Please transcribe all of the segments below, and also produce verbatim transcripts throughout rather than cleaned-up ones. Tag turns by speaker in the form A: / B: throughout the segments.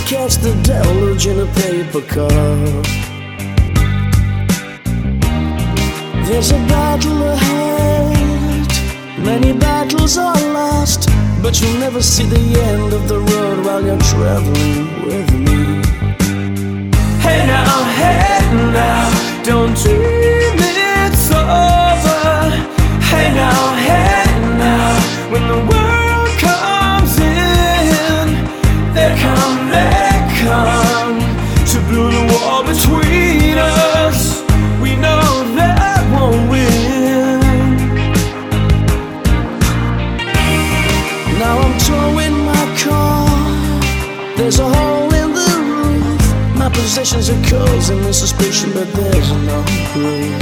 A: catch the deluge in a paper cup. There's a battle ahead, many battles are lost, but you'll never see the end of the road while you're traveling with me. Hey now, hey now, don't dream it's over. Hey now, hey now, when the world comes in, they come, they come to blow the wall between us. We know that won't win. Now I'm towing my car, there's a hole in the roof. My possessions are causing the suspicion, but there's no proof.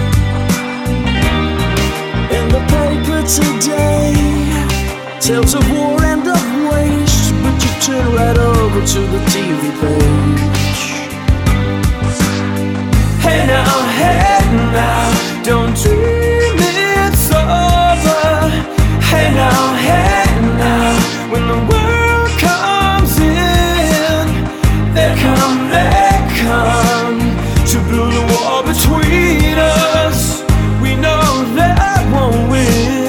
A: In the paper today, tales of war and of waste, but you turn right over to the T V page. Hey now, hey now, don't dream it's over. Hey now, hey now, when the world comes in, they come, they come to blow the wall between us. We know that won't win.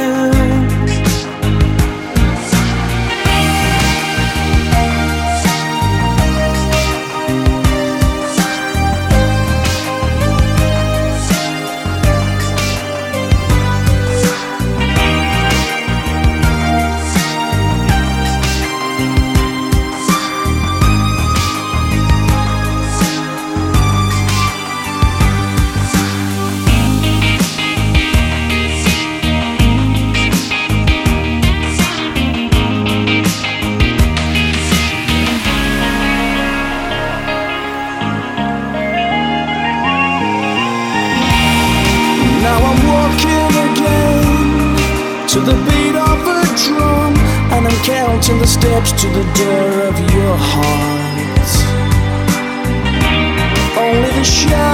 A: Now I'm walking again to the beat of a drum, and I'm counting the steps to the door of your heart. Only the shadow